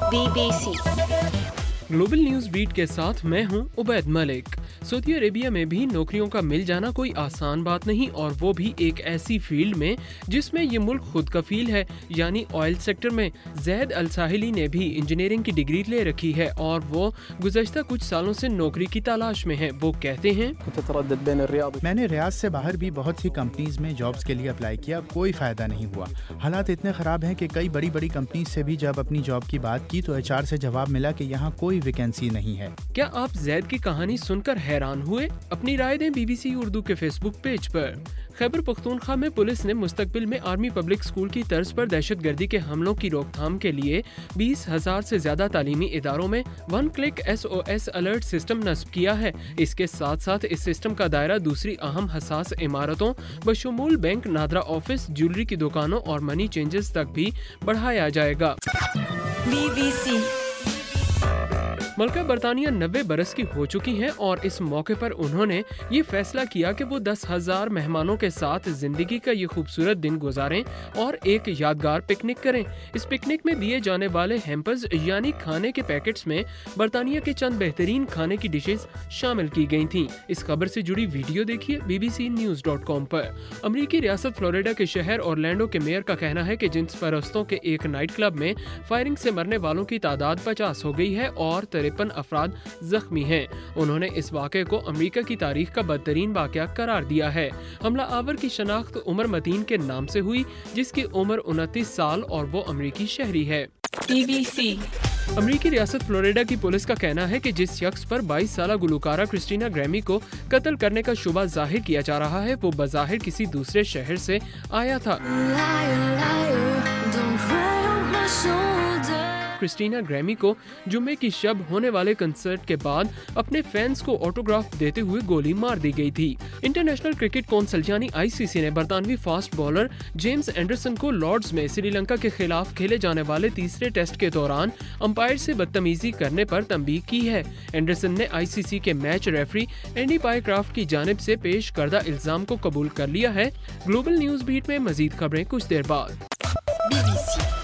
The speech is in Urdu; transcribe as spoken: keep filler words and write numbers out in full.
Be B C global news beat کے ساتھ میں ہوں عبید ملک۔ سعودی عربیہ میں بھی نوکریوں کا مل جانا کوئی آسان بات نہیں، اور وہ بھی ایک ایسی فیلڈ میں جس میں یہ ملک خود کفیل ہے، یعنی آئل سیکٹر میں۔ زید الساحلی نے بھی انجینئرنگ کی ڈگری لے رکھی ہے اور وہ گزشتہ کچھ سالوں سے نوکری کی تلاش میں ہیں۔ وہ کہتے ہیں، میں نے ریاض سے باہر بھی بہت سی کمپنیز میں جابز کے لیے اپلائی کیا، کوئی فائدہ نہیں ہوا۔ حالات اتنے خراب ہیں کہ کئی بڑی بڑی کمپنیز سے بھی جب اپنی جاب کی بات کی تو ایچ آر سے جواب ملا کہ یہاں کوئی ویکینسی نہیں ہے۔ کیا آپ زید کی کہانی سن کر حیران ہوئے؟ اپنی رائے دیں بی بی سی اردو کے فیس بک پیج پر۔ خیبر پختونخوا میں پولیس نے مستقبل میں آرمی پبلک اسکول کی طرز پر دہشت گردی کے حملوں کی روک تھام کے لیے بیس ہزار سے زیادہ تعلیمی اداروں میں one click S O S alert system نصب کیا ہے۔ اس کے ساتھ ساتھ اس سسٹم کا دائرہ دوسری اہم حساس عمارتوں بشمول بینک، نادرا آفس، جیولری کی دکانوں اور منی چینجز تک بھی بڑھایا جائے گا۔ بی بی سی ملکہ برطانیہ نوے برس کی ہو چکی ہیں اور اس موقع پر انہوں نے یہ فیصلہ کیا کہ وہ دس ہزار مہمانوں کے ساتھ زندگی کا یہ خوبصورت دن گزاریں اور ایک یادگار پکنک کریں۔ اس پکنک میں دیے جانے والے ہیمپرز یعنی کھانے کے پیکٹس میں برطانیہ کے چند بہترین کھانے کی ڈشز شامل کی گئی تھیں۔ اس خبر سے جڑی ویڈیو دیکھیے B B C news dot com پر۔ امریکی ریاست فلوریڈا کے شہر اورلینڈو کے میئر کا کہنا ہے کہ جنس پرستوں کے ایک نائٹ کلب میں فائرنگ سے مرنے والوں کی تعداد پچاس ہو گئی ہے اور ترپن افراد زخمی ہیں۔ انہوں نے اس واقعے کو امریکہ کی تاریخ کا بدترین واقعہ قرار دیا ہے۔ حملہ آور کی شناخت عمر متین کے نام سے ہوئی، جس کی عمر انتیس سال اور وہ امریکی شہری ہے۔ بی بی سی امریکی ریاست فلوریڈا کی پولیس کا کہنا ہے کہ جس شخص پر بائیس سالہ گلوکارہ کرسٹینا گریمی کو قتل کرنے کا شبہ ظاہر کیا جا رہا ہے، وہ بظاہر کسی دوسرے شہر سے آیا تھا۔ کرسٹینا گریمی کو جمعے کی شب ہونے والے کنسرٹ کے بعد اپنے فینس کو آٹوگراف دیتے ہوئے گولی مار دی گئی تھی۔ انٹرنیشنل کرکٹ کونسل یعنی آئی سی سی نے برطانوی فاسٹ بالر جیمز اینڈرسن کو لارڈز میں سری لنکا کے خلاف کھیلے جانے والے تیسرے ٹیسٹ کے دوران امپائر سے بدتمیزی کرنے پر تنبیہ کی ہے۔ اینڈرسن نے آئی سی سی کے match referee Andy Pycroft کی جانب سے پیش کردہ الزام کو قبول کر لیا ہے۔ گلوبل نیوز بیٹ میں مزید خبریں کچھ دیر بعد۔ Be B C